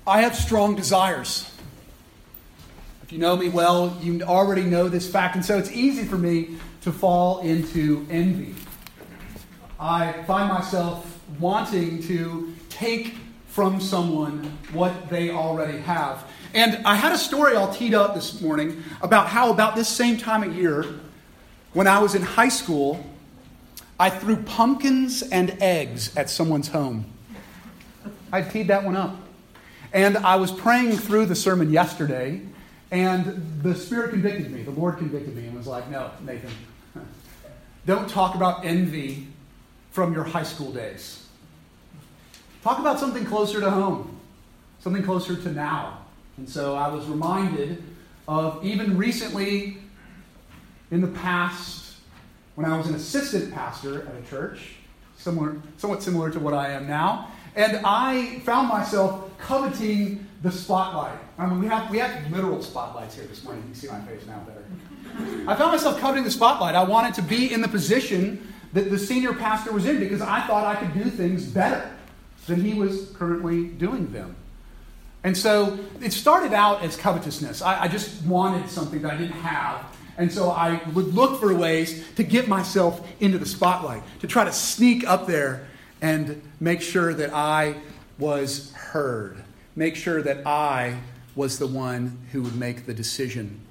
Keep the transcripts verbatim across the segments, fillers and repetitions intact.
I have strong desires. If you know me well, you already know this fact, and so it's easy for me to fall into envy. I find myself wanting to take from someone what they already have. And I had a story all teed up this morning about how about this same time of year, when I was in high school, I threw pumpkins and eggs at someone's home. I teed that one up. And I was praying through the sermon yesterday, and the Spirit convicted me. The Lord convicted me and was like, no, Nathan, don't talk about envy from your high school days. Talk about something closer to home, something closer to now. And so I was reminded of even recently in the past when I was an assistant pastor at a church, similar, somewhat similar to what I am now. And I found myself coveting the spotlight. I mean, we have we have literal spotlights here this morning. You can see my face now better. I found myself coveting the spotlight. I wanted to be in the position that the senior pastor was in because I thought I could do things better than he was currently doing them. And so it started out as covetousness. I, I just wanted something that I didn't have. And so I would look for ways to get myself into the spotlight, to try to sneak up there and make sure that I was heard. Make sure that I was the one who would make the decision.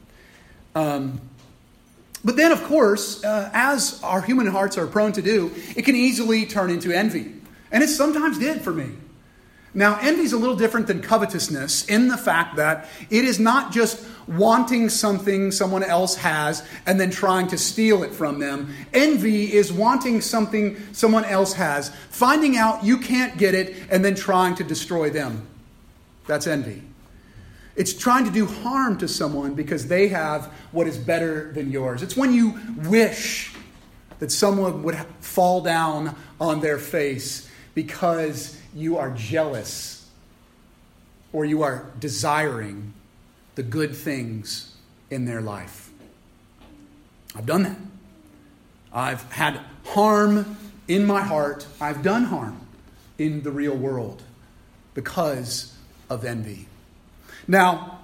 Um, but then, of course, uh, as our human hearts are prone to do, it can easily turn into envy. And it sometimes did for me. Now, envy is a little different than covetousness in the fact that it is not just wanting something someone else has and then trying to steal it from them. Envy is wanting something someone else has, finding out you can't get it, and then trying to destroy them. That's envy. It's trying to do harm to someone because they have what is better than yours. It's when you wish that someone would fall down on their face because you are jealous or you are desiring the good things in their life. I've done that. I've had harm in my heart. I've done harm in the real world because of envy. Now,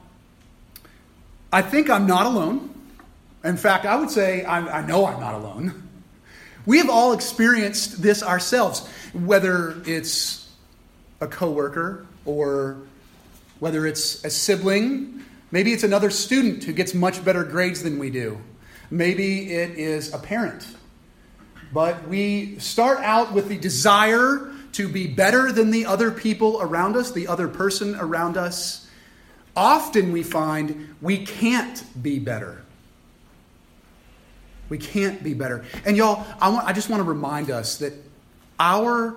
I think I'm not alone. In fact, I would say I, I know I'm not alone. We have all experienced this ourselves, whether it's a coworker or whether it's a sibling. Maybe it's another student who gets much better grades than we do. Maybe it is a parent. But we start out with the desire to be better than the other people around us, the other person around us. Often we find we can't be better. We can't be better. And y'all, I, want, I just want to remind us that our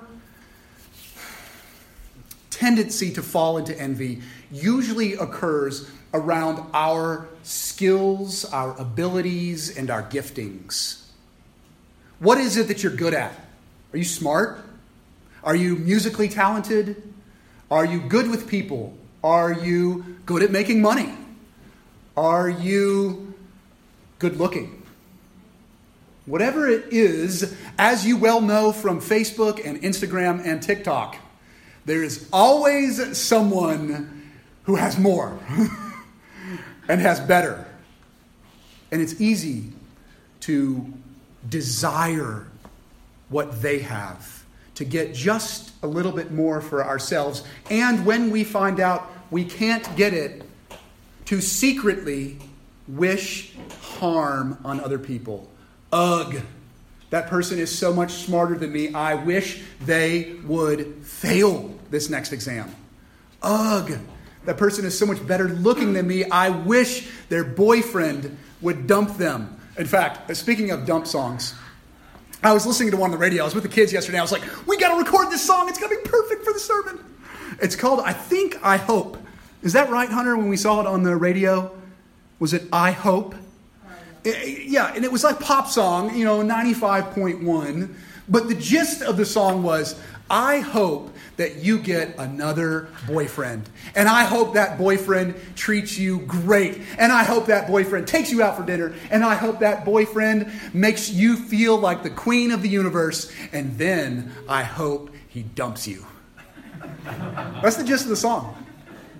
tendency to fall into envy usually occurs around our skills, our abilities, and our giftings. What is it that you're good at? Are you smart? Are you musically talented? Are you good with people? Are you good at making money? Are you good looking? Whatever it is, as you well know from Facebook and Instagram and TikTok, there is always someone who has more and has better. And it's easy to desire what they have, to get just a little bit more for ourselves. And when we find out we can't get it, to secretly wish harm on other people. Ugh, that person is so much smarter than me. I wish they would fail this next exam. Ugh, that person is so much better looking than me. I wish their boyfriend would dump them. In fact, speaking of dump songs, I was listening to one on the radio. I was with the kids yesterday. I was like, we got to record this song. It's going to be perfect for the sermon. It's called I Think, I Hope. Is that right, Hunter, when we saw it on the radio? Was it I Hope? Yeah, and it was like pop song, you know, ninety-five point one. But the gist of the song was, I hope that you get another boyfriend. And I hope that boyfriend treats you great. And I hope that boyfriend takes you out for dinner. And I hope that boyfriend makes you feel like the queen of the universe. And then I hope he dumps you. That's the gist of the song.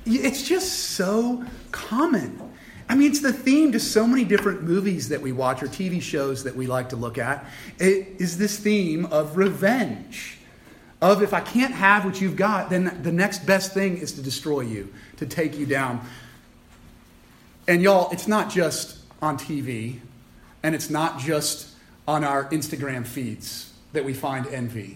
It's just so common. I mean, it's the theme to so many different movies that we watch or T V shows that we like to look at. It is this theme of revenge. Of if I can't have what you've got, then the next best thing is to destroy you, to take you down. And y'all, it's not just on T V, and it's not just on our Instagram feeds that we find envy.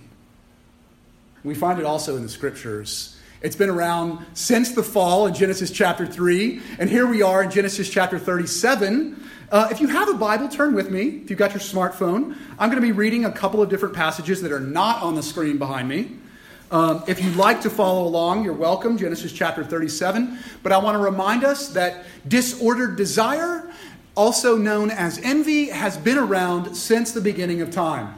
We find it also in the scriptures. It's been around since the fall in Genesis chapter three, and here we are in Genesis chapter thirty-seven. Uh, if you have a Bible, turn with me. If you've got your smartphone, I'm going to be reading a couple of different passages that are not on the screen behind me. Um, if you'd like to follow along, you're welcome, Genesis chapter thirty-seven. But I want to remind us that disordered desire, also known as envy, has been around since the beginning of time.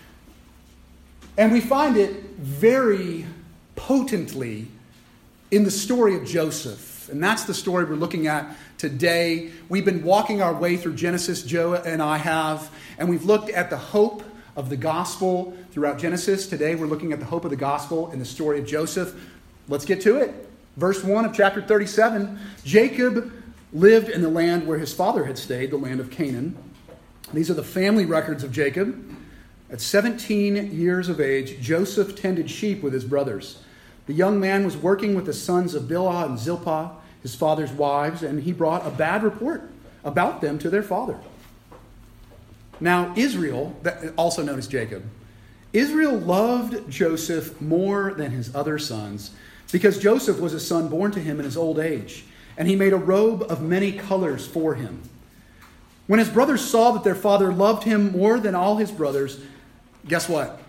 And we find it very potently in the story of Joseph. And that's the story we're looking at today. We've been walking our way through Genesis, Joe and I have, and we've looked at the hope of the gospel throughout Genesis. Today we're looking at the hope of the gospel in the story of Joseph. Let's get to it. Verse one of chapter thirty-seven, Jacob lived in the land where his father had stayed, the land of Canaan. These are the family records of Jacob. At seventeen years of age, Joseph tended sheep with his brothers. The young man was working with the sons of Bilhah and Zilpah, his father's wives, and he brought a bad report about them to their father. Now, Israel, also known as Jacob, Israel loved Joseph more than his other sons because Joseph was a son born to him in his old age, and he made a robe of many colors for him. When his brothers saw that their father loved him more than all his brothers, guess what?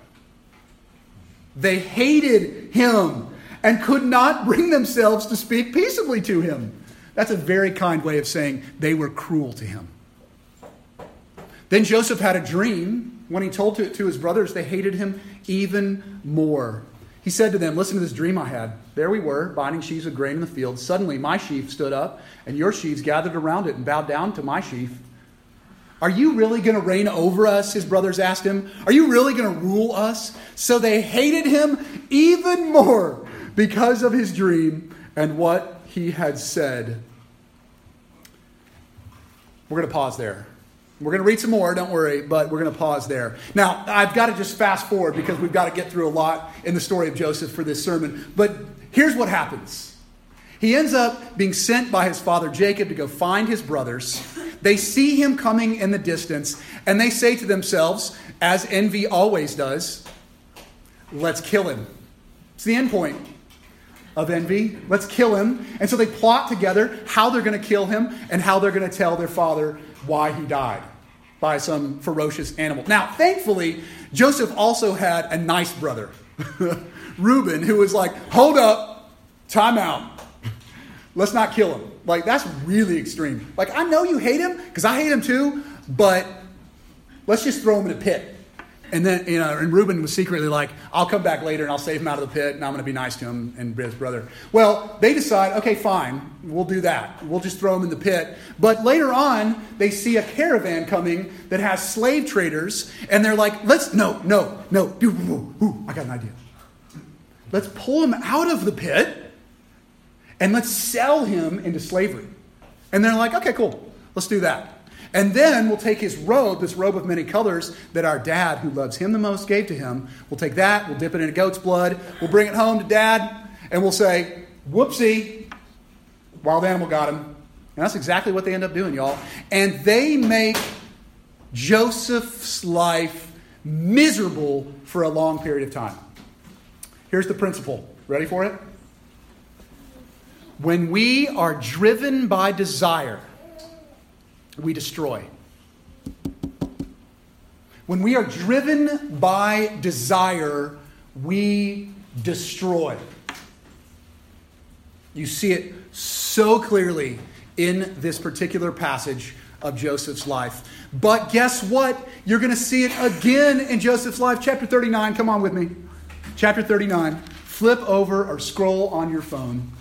They hated him and could not bring themselves to speak peaceably to him. That's a very kind way of saying they were cruel to him. Then Joseph had a dream. When he told it to his brothers, they hated him even more. He said to them, listen to this dream I had. There we were, binding sheaves of grain in the field. Suddenly my sheaf stood up, and your sheaves gathered around it and bowed down to my sheaf. Are you really going to reign over us? His brothers asked him. Are you really going to rule us? So they hated him even more because of his dream and what he had said. We're going to pause there. We're going to read some more, don't worry, but we're going to pause there. Now, I've got to just fast forward because we've got to get through a lot in the story of Joseph for this sermon. But here's what happens. He ends up being sent by his father Jacob to go find his brothers. They see him coming in the distance, and they say to themselves, as envy always does, let's kill him. It's the end point of envy. Let's kill him. And so they plot together how they're going to kill him and how they're going to tell their father why he died by some ferocious animal. Now, thankfully, Joseph also had a nice brother, Reuben, who was like, hold up, time out. Let's not kill him. Like, that's really extreme. Like, I know you hate him, because I hate him too, but let's just throw him in a pit. And then, you know, and Reuben was secretly like, I'll come back later and I'll save him out of the pit and I'm going to be nice to him and his brother. Well, they decide, okay, fine, we'll do that. We'll just throw him in the pit. But later on, they see a caravan coming that has slave traders, and they're like, let's, no, no, no, ooh, ooh, I got an idea. Let's pull him out of the pit and let's sell him into slavery. And they're like, okay, cool, let's do that. And then we'll take his robe, this robe of many colors that our dad, who loves him the most, gave to him. We'll take that, we'll dip it in a goat's blood, we'll bring it home to dad, and we'll say, whoopsie, wild animal got him. And that's exactly what they end up doing, y'all. And they make Joseph's life miserable for a long period of time. Here's the principle. Ready for it? When we are driven by desire, we destroy. When we are driven by desire, we destroy. You see it so clearly in this particular passage of Joseph's life. But guess what? You're going to see it again in Joseph's life. Chapter thirty-nine, come on with me. Chapter thirty-nine. Flip over or scroll on your phone.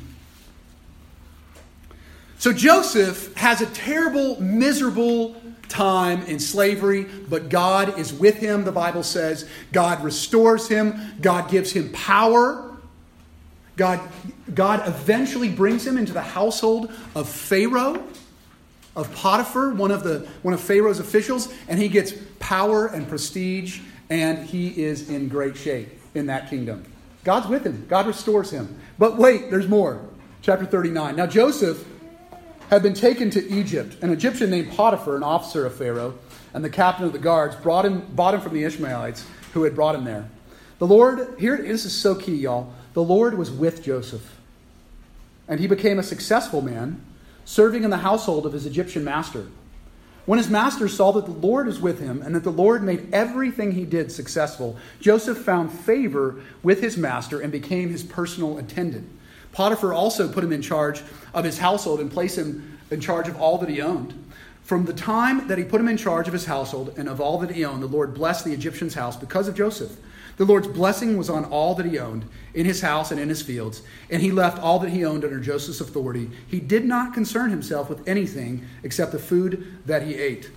So Joseph has a terrible, miserable time in slavery, but God is with him, the Bible says. God restores him. God gives him power. God, God eventually brings him into the household of Pharaoh, of Potiphar, one of the one of Pharaoh's officials, and he gets power and prestige, and he is in great shape in that kingdom. God's with him. God restores him. But wait, there's more. Chapter thirty-nine. Now Joseph had been taken to Egypt. An Egyptian named Potiphar, an officer of Pharaoh, and the captain of the guards, brought him, bought him from the Ishmaelites who had brought him there. The Lord, here, this is so key, y'all. The Lord was with Joseph, and he became a successful man, serving in the household of his Egyptian master. When his master saw that the Lord was with him and that the Lord made everything he did successful, Joseph found favor with his master and became his personal attendant. Potiphar also put him in charge of his household and placed him in charge of all that he owned. From the time that he put him in charge of his household and of all that he owned, the Lord blessed the Egyptian's house because of Joseph. The Lord's blessing was on all that he owned, in his house and in his fields, and he left all that he owned under Joseph's authority. He did not concern himself with anything except the food that he ate.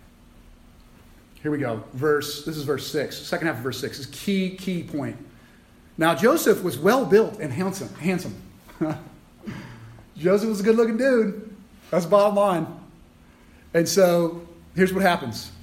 Here we go. Verse, this is verse six. Second half of verse six is key, key point. Now Joseph was well built and handsome. handsome. Joseph was a good looking dude. That's the bottom line. And so here's what happens.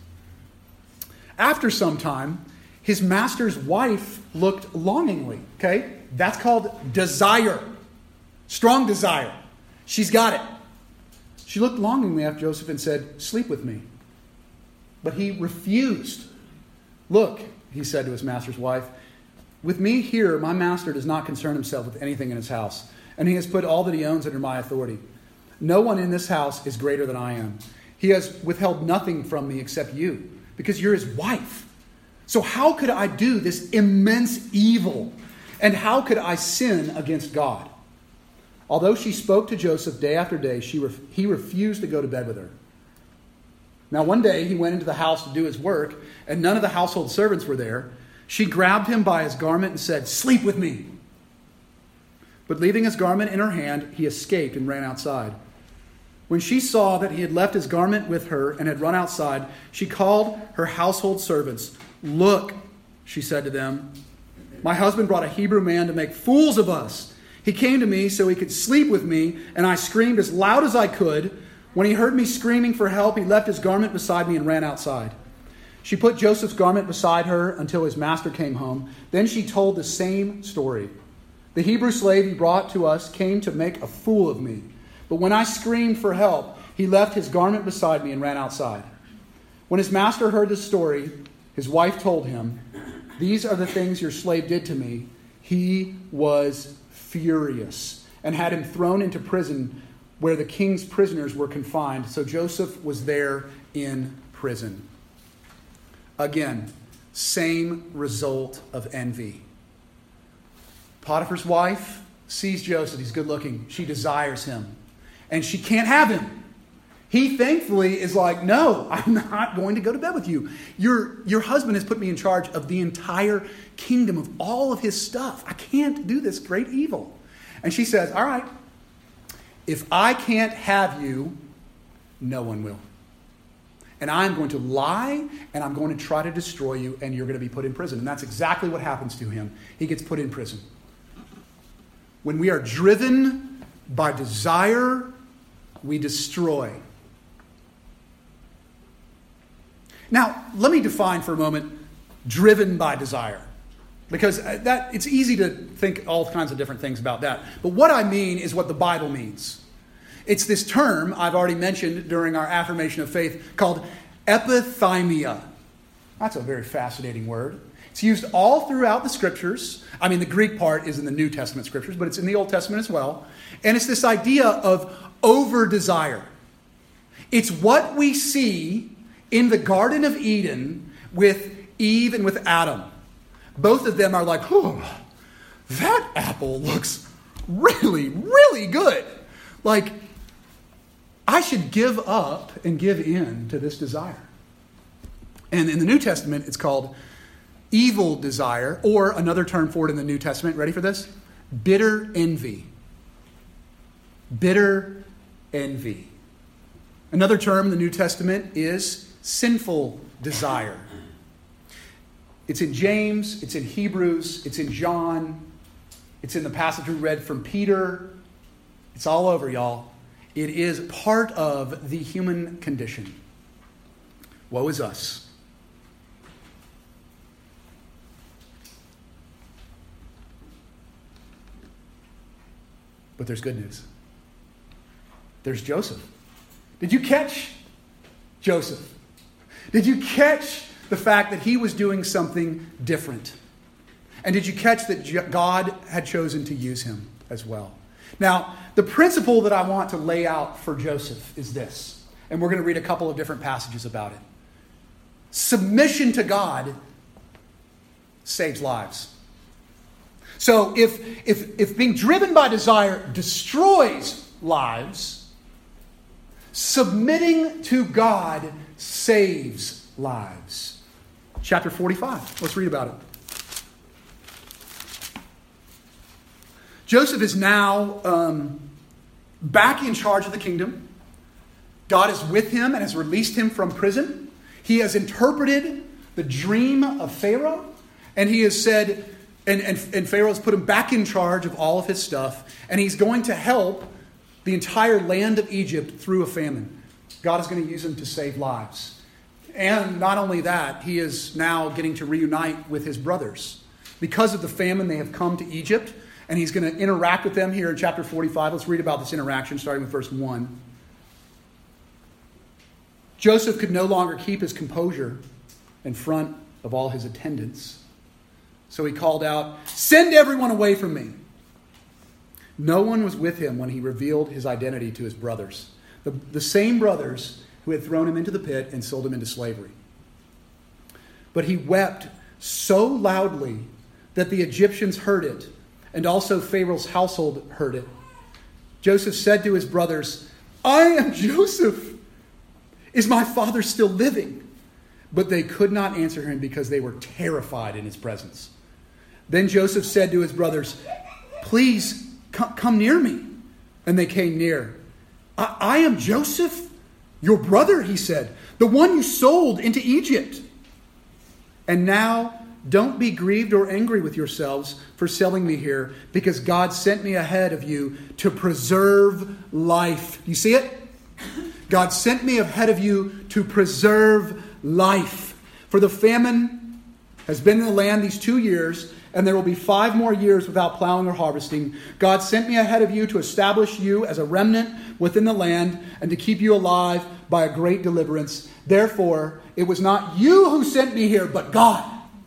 After some time, his master's wife looked longingly. Okay? That's called desire. Strong desire. She's got it. She looked longingly after Joseph and said, "Sleep with me." But he refused. "Look," he said to his master's wife, "with me here, my master does not concern himself with anything in his house, and he has put all that he owns under my authority. No one in this house is greater than I am. He has withheld nothing from me except you, because you're his wife. So how could I do this immense evil? And how could I sin against God?" Although she spoke to Joseph day after day, she ref- he refused to go to bed with her. Now one day he went into the house to do his work, and none of the household servants were there. She grabbed him by his garment and said, "Sleep with me." But leaving his garment in her hand, he escaped and ran outside. When she saw that he had left his garment with her and had run outside, she called her household servants. "Look," she said to them, "my husband brought a Hebrew man to make fools of us. He came to me so he could sleep with me, and I screamed as loud as I could. When he heard me screaming for help, he left his garment beside me and ran outside." She put Joseph's garment beside her until his master came home. Then she told the same story. "The Hebrew slave he brought to us came to make a fool of me. But when I screamed for help, he left his garment beside me and ran outside." When his master heard the story, his wife told him, "These are the things your slave did to me." He was furious and had him thrown into prison where the king's prisoners were confined. So Joseph was there in prison. Again, same result of envy. Potiphar's wife sees Joseph. He's good looking. She desires him. And she can't have him. He thankfully is like, "No, I'm not going to go to bed with you. Your, your husband has put me in charge of the entire kingdom, of all of his stuff. I can't do this great evil." And she says, "All right, if I can't have you, no one will. And I'm going to lie, and I'm going to try to destroy you, and you're going to be put in prison." And that's exactly what happens to him. He gets put in prison. When we are driven by desire, we destroy. Now, let me define for a moment driven by desire, because that it's easy to think all kinds of different things about that. But what I mean is what the Bible means. It's this term I've already mentioned during our affirmation of faith called epithymia. That's a very fascinating word. It's used all throughout the scriptures. I mean, the Greek part is in the New Testament scriptures, but it's in the Old Testament as well. And it's this idea of over-desire. It's what we see in the Garden of Eden with Eve and with Adam. Both of them are like, "Oh, that apple looks really, really good. Like, I should give up and give in to this desire." And in the New Testament, it's called evil desire, or another term for it in the New Testament. Ready for this? Bitter envy. Bitter envy. Another term in the New Testament is sinful desire. It's in James, it's in Hebrews, it's in John. It's in the passage we read from Peter. It's all over, y'all. It is part of the human condition. Woe is us. But there's good news. There's Joseph. Did you catch Joseph? Did you catch the fact that he was doing something different? And did you catch that God had chosen to use him as well? Now, the principle that I want to lay out for Joseph is this. And we're going to read a couple of different passages about it. Submission to God saves lives. So if, if, if being driven by desire destroys lives, submitting to God saves lives. Chapter forty-five. Let's read about it. Joseph is now um, back in charge of the kingdom. God is with him and has released him from prison. He has interpreted the dream of Pharaoh, and he has said, and, and, and Pharaoh has put him back in charge of all of his stuff, and he's going to help the entire land of Egypt through a famine. God is going to use him to save lives. And not only that, he is now getting to reunite with his brothers. Because of the famine, they have come to Egypt, and he's going to interact with them here in chapter forty-five. Let's read about this interaction, starting with verse one. Joseph could no longer keep his composure in front of all his attendants. So he called out, "Send everyone away from me." No one was with him when he revealed his identity to his brothers, the, the same brothers who had thrown him into the pit and sold him into slavery. But he wept so loudly that the Egyptians heard it, and also Pharaoh's household heard it. Joseph said to his brothers, "I am Joseph. Is my father still living?" But they could not answer him because they were terrified in his presence. Then Joseph said to his brothers, "Please come, come near me." And they came near. I, I am Joseph, your brother," he said, "the one you sold into Egypt. And now don't be grieved or angry with yourselves for selling me here, because God sent me ahead of you to preserve life." You see it? God sent me ahead of you to preserve life. For the famine has been in the land these two years, and there will be five more years without plowing or harvesting. God sent me ahead of you to establish you as a remnant within the land and to keep you alive by a great deliverance. Therefore, it was not you who sent me here, but God.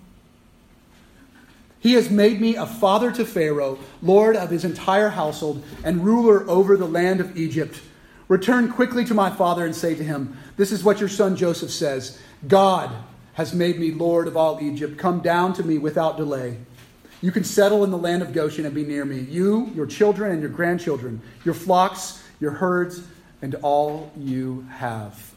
He has made me a father to Pharaoh, lord of his entire household, and ruler over the land of Egypt. Return quickly to my father and say to him, 'This is what your son Joseph says. God has made me lord of all Egypt. Come down to me without delay. You can settle in the land of Goshen and be near me, you, your children, and your grandchildren, your flocks, your herds, and all you have.'"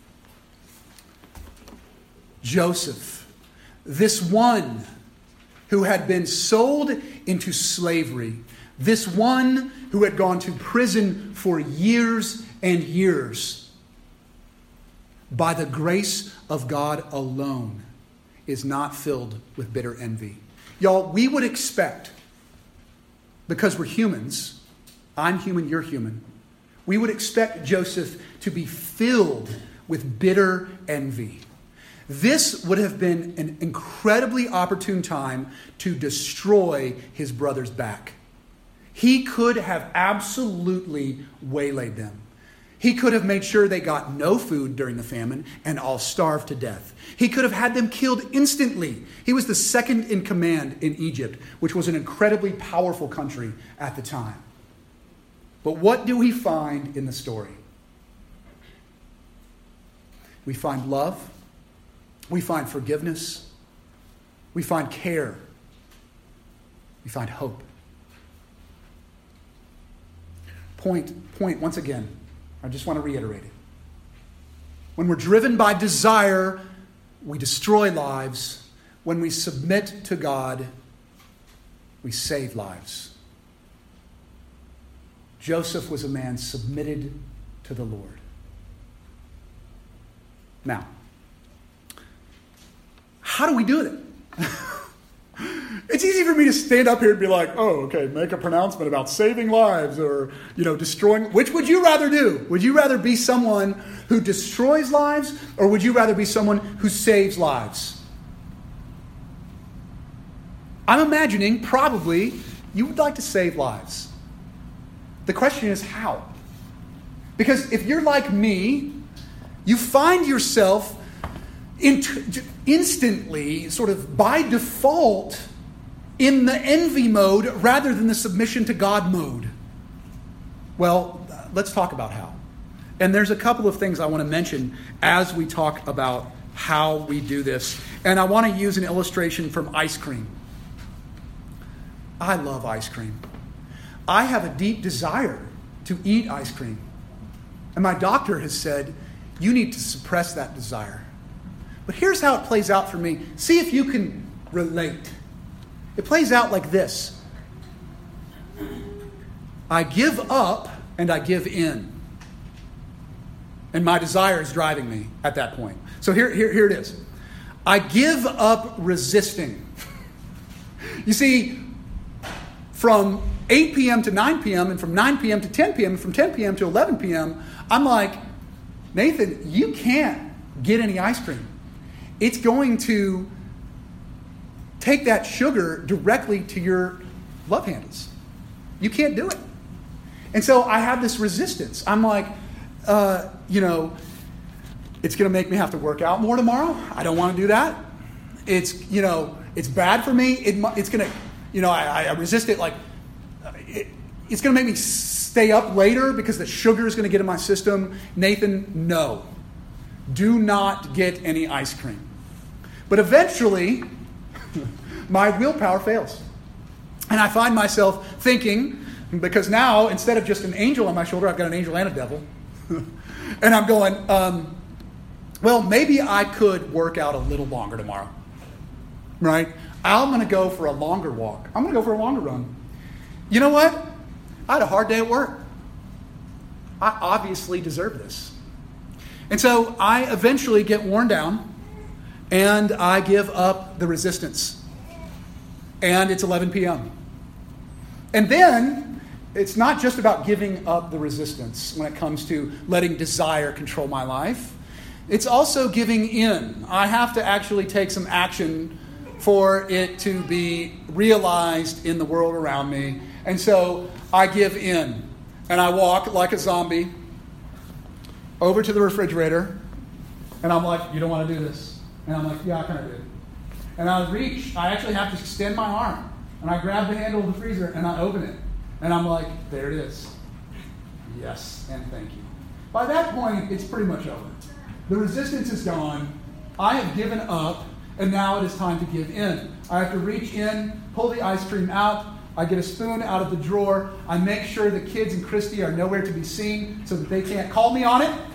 Joseph, this one who had been sold into slavery, this one who had gone to prison for years and years, by the grace of God alone, is not filled with bitter envy. Y'all, we would expect, because we're humans, I'm human, you're human, we would expect Joseph to be filled with bitter envy. This would have been an incredibly opportune time to destroy his brother's back. He could have absolutely waylaid them. He could have made sure they got no food during the famine and all starved to death. He could have had them killed instantly. He was the second in command in Egypt, which was an incredibly powerful country at the time. But what do we find in the story? We find love. We find forgiveness. We find care. We find hope. Point, point once again. I just want to reiterate it. When we're driven by desire, we destroy lives. When we submit to God, we save lives. Joseph was a man submitted to the Lord. Now, how do we do it? It's easy for me to stand up here and be like, oh, okay, make a pronouncement about saving lives or, you know, destroying. Which would you rather do? Would you rather be someone who destroys lives, or would you rather be someone who saves lives? I'm imagining probably you would like to save lives. The question is how? Because if you're like me, you find yourself int- instantly, sort of by default, in the envy mode rather than the submission to God mode. Well, let's talk about how. And there's a couple of things I want to mention as we talk about how we do this. And I want to use an illustration from ice cream. I love ice cream. I have a deep desire to eat ice cream. And my doctor has said, you need to suppress that desire. But here's how it plays out for me. See if you can relate. It plays out like this. I give up and I give in. And my desire is driving me at that point. So here, here, here it is. I give up resisting. You see, from eight p.m. to nine p.m. and from nine p.m. to ten p.m. and from ten p.m. to eleven p.m., I'm like, Nathan, you can't get any ice cream. It's going to take that sugar directly to your love handles. You can't do it. And so I have this resistance. I'm like, uh, you know, it's going to make me have to work out more tomorrow. I don't want to do that. It's, you know, it's bad for me. It, it's going to, you know, I, I resist it. Like, it, it's going to make me stay up later because the sugar is going to get in my system. Nathan, no. Do not get any ice cream. But eventually, my willpower fails. And I find myself thinking, because now, instead of just an angel on my shoulder, I've got an angel and a devil. And I'm going, um, well, maybe I could work out a little longer tomorrow. Right? I'm going to go for a longer walk. I'm going to go for a longer run. You know what? I had a hard day at work. I obviously deserve this. And so I eventually get worn down and I give up the resistance. And it's eleven p.m. And then it's not just about giving up the resistance when it comes to letting desire control my life. It's also giving in. I have to actually take some action for it to be realized in the world around me. And so I give in. And I walk like a zombie over to the refrigerator. And I'm like, you don't want to do this. And I'm like, yeah, I kind of do. And I reach. I actually have to extend my arm. And I grab the handle of the freezer and I open it. And I'm like, there it is. Yes, and thank you. By that point, it's pretty much over. The resistance is gone. I have given up. And now it is time to give in. I have to reach in, pull the ice cream out. I get a spoon out of the drawer. I make sure the kids and Christy are nowhere to be seen so that they can't call me on it.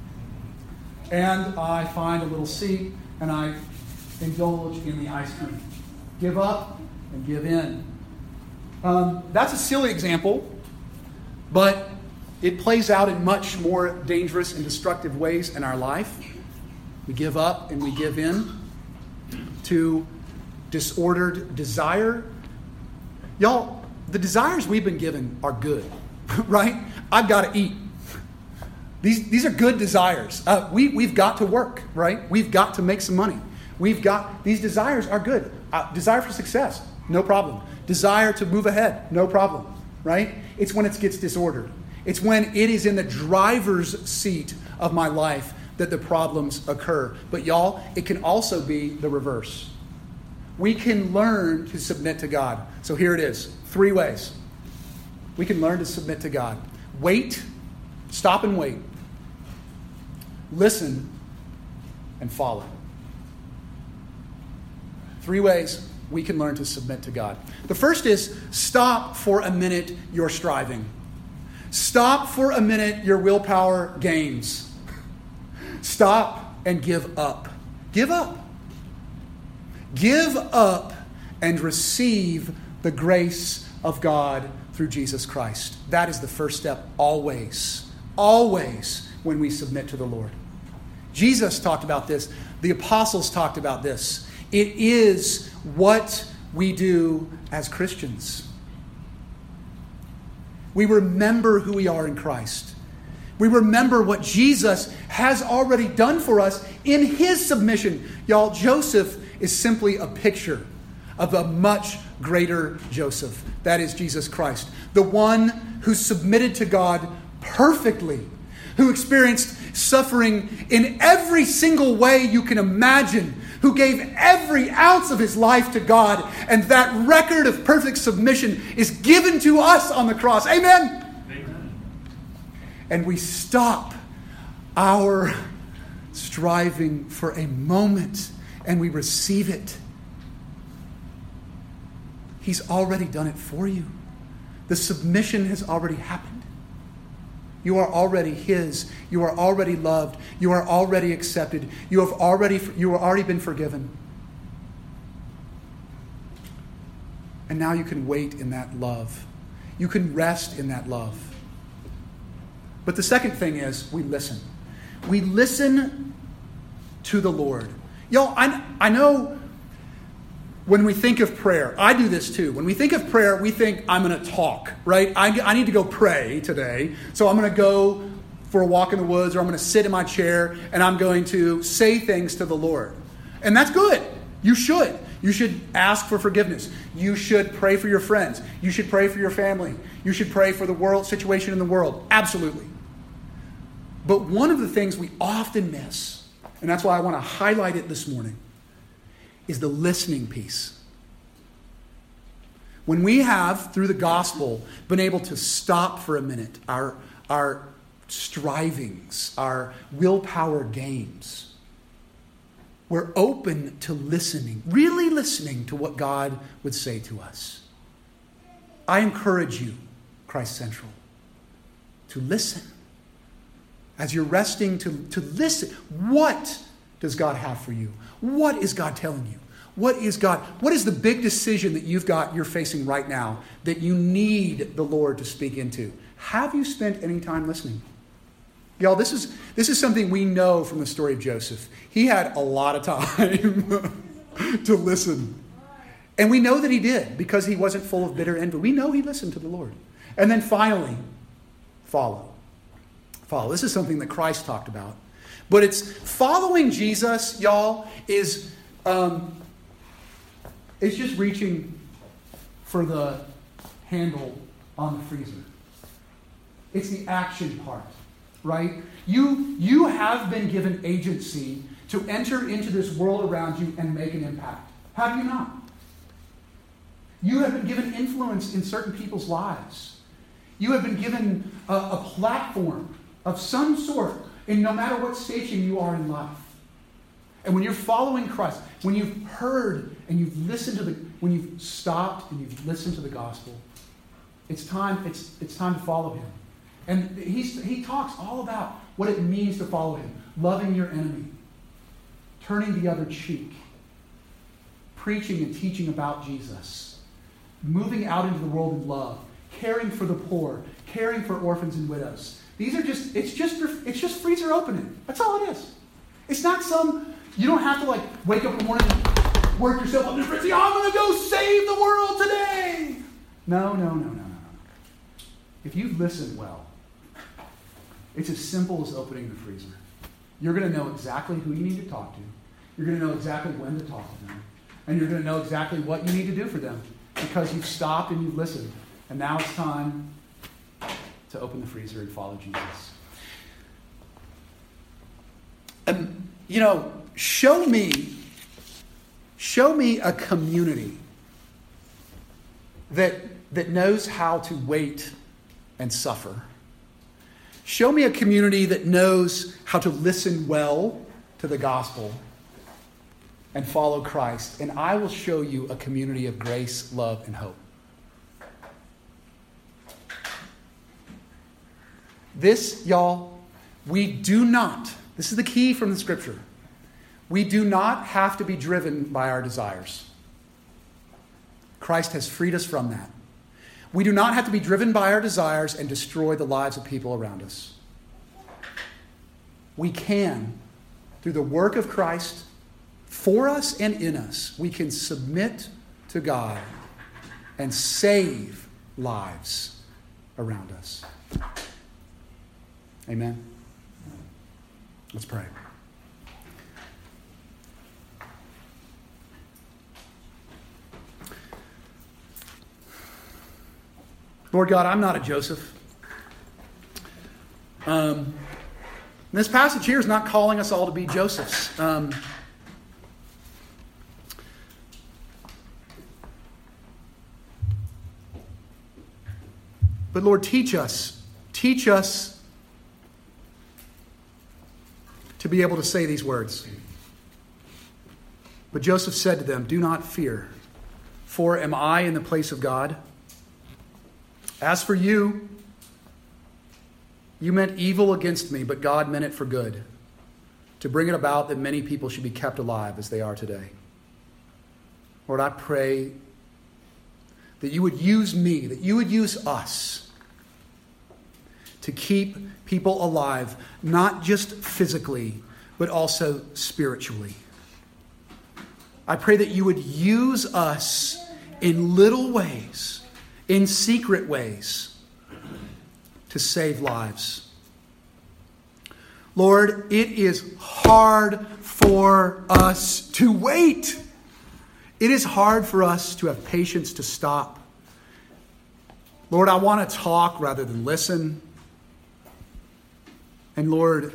And I find a little seat and I indulge in the ice cream. Give up and give in. Um, that's a silly example, but it plays out in much more dangerous and destructive ways in our life. We give up and we give in to disordered desire. Y'all, the desires we've been given are good, right? I've got to eat. These, these are good desires. Uh, we, we've got to work, right? We've got to make some money. We've got, these desires are good. Uh, desire for success, no problem. Desire to move ahead, no problem, right? It's when it gets disordered. It's when it is in the driver's seat of my life that the problems occur. But y'all, it can also be the reverse. We can learn to submit to God. So here it is. Three ways. We can learn to submit to God. Wait. Stop and wait. Listen and follow. Three ways we can learn to submit to God. The first is stop for a minute your striving. Stop for a minute your willpower games. Stop and give up. Give up. Give up and receive the grace of God through Jesus Christ. That is the first step always. Always when we submit to the Lord. Jesus talked about this. The apostles talked about this. It is what we do as Christians. We remember who we are in Christ. We remember what Jesus has already done for us in his submission. Y'all, Joseph is simply a picture of a much greater Joseph. That is Jesus Christ. The one who submitted to God perfectly, who experienced suffering in every single way you can imagine, who gave every ounce of his life to God, and that record of perfect submission is given to us on the cross. Amen? Amen. And we stop our striving for a moment and we receive it. He's already done it for you. The submission has already happened. You are already his. You are already loved. You are already accepted. You have already you have already been forgiven. And now you can wait in that love. You can rest in that love. But the second thing is we listen. We listen to the Lord. Y'all, I, I know when we think of prayer, I do this too. When we think of prayer, we think, I'm going to talk, right? I, I need to go pray today. So I'm going to go for a walk in the woods, or I'm going to sit in my chair and I'm going to say things to the Lord. And that's good. You should. You should ask for forgiveness. You should pray for your friends. You should pray for your family. You should pray for the world situation in the world. Absolutely. But one of the things we often miss, and that's why I want to highlight it this morning, is the listening piece. When we have, through the gospel, been able to stop for a minute our, our strivings, our willpower games, we're open to listening, really listening to what God would say to us. I encourage you, Christ Central, to listen. As you're resting, to, to listen. What does God have for you? What is God telling you? What is God? What is the big decision that you've got, you're facing right now that you need the Lord to speak into? Have you spent any time listening? Y'all, this is this is something we know from the story of Joseph. He had a lot of time to listen. And we know that he did because he wasn't full of bitter envy. We know he listened to the Lord. And then finally, follow. Follow. This is something that Christ talked about. But it's following Jesus, y'all, is um, it's just reaching for the handle on the freezer. It's the action part, right? You, you have been given agency to enter into this world around you and make an impact. Have you not? You have been given influence in certain people's lives. You have been given a, a platform of some sort, in no matter what station you are in life. And when you're following Christ, when you've heard and you've listened to the, when you've stopped and you've listened to the gospel, it's time, it's, it's time to follow him. And he's, he talks all about what it means to follow him. Loving your enemy. Turning the other cheek. Preaching and teaching about Jesus. Moving out into the world in love. Caring for the poor. Caring for orphans and widows. These are just, it's just, it's just freezer opening. That's all it is. It's not some, you don't have to like wake up in the morning and work yourself up to frenzy. I'm going to go save the world today. No, no, no, no, no, no. If you listen well, it's as simple as opening the freezer. You're going to know exactly who you need to talk to. You're going to know exactly when to talk to them. And you're going to know exactly what you need to do for them because you've stopped and you've listened. And now it's time to open the freezer and follow Jesus. And, you know, show me, show me a community that, that knows how to wait and suffer. Show me a community that knows how to listen well to the gospel and follow Christ. And I will show you a community of grace, love, and hope. This, y'all, we do not, this is the key from the scripture, we do not have to be driven by our desires. Christ has freed us from that. We do not have to be driven by our desires and destroy the lives of people around us. We can, through the work of Christ, for us and in us, we can submit to God and save lives around us. Amen. Let's pray. Lord God, I'm not a Joseph. Um, this passage here is not calling us all to be Josephs. Um, but Lord, teach us. Teach us to be able to say these words. But Joseph said to them, "Do not fear, for am I in the place of God? As for you, you meant evil against me, but God meant it for good, to bring it about that many people should be kept alive as they are today." Lord, I pray that you would use me, that you would use us to keep people alive, not just physically, but also spiritually. I pray that you would use us in little ways, in secret ways, to save lives. Lord, it is hard for us to wait. It is hard for us to have patience to stop. Lord, I want to talk rather than listen. And Lord,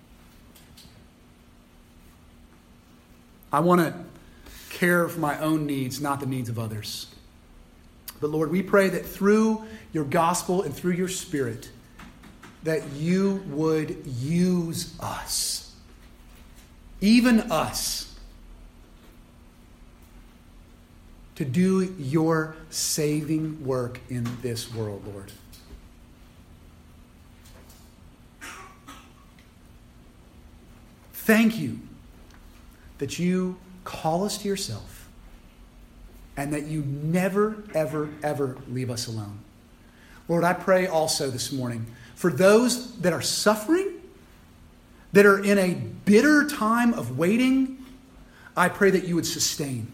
I want to care for my own needs, not the needs of others. But Lord, we pray that through your gospel and through your Spirit, that you would use us, even us, to do your saving work in this world, Lord. Thank you that you call us to yourself and that you never, ever, ever leave us alone. Lord, I pray also this morning for those that are suffering, that are in a bitter time of waiting, I pray that you would sustain.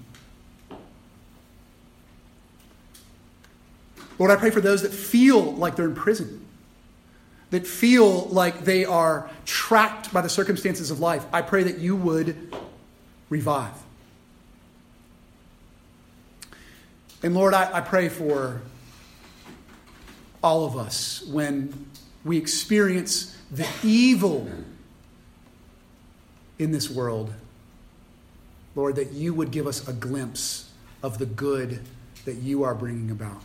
Lord, I pray for those that feel like they're in prison, that feel like they are trapped by the circumstances of life. I pray that you would revive. And Lord, I, I pray for all of us when we experience the evil in this world, Lord, that you would give us a glimpse of the good that you are bringing about.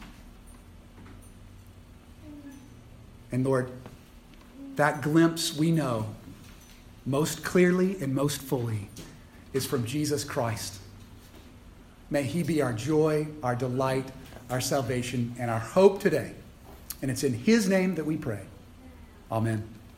And Lord, that glimpse we know most clearly and most fully is from Jesus Christ. May he be our joy, our delight, our salvation, and our hope today. And it's in his name that we pray. Amen.